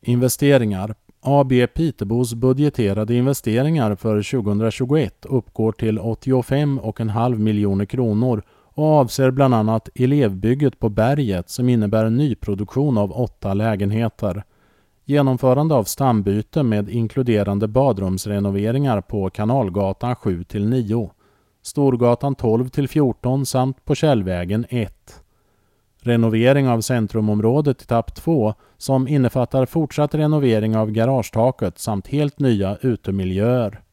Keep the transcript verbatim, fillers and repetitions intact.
Investeringar. A B Pitebos budgeterade investeringar för tjugohundratjugoett uppgår till åttiofem komma fem miljoner kronor och avser bland annat elevbygget på Berget som innebär nyproduktion av åtta lägenheter. Genomförande av stambyte med inkluderande badrumsrenoveringar på Kanalgatan sju till nio, Storgatan tolv till fjorton samt på Källvägen ett. Renovering av centrumområdet i etapp två som innefattar fortsatt renovering av garagetaket samt helt nya utemiljöer.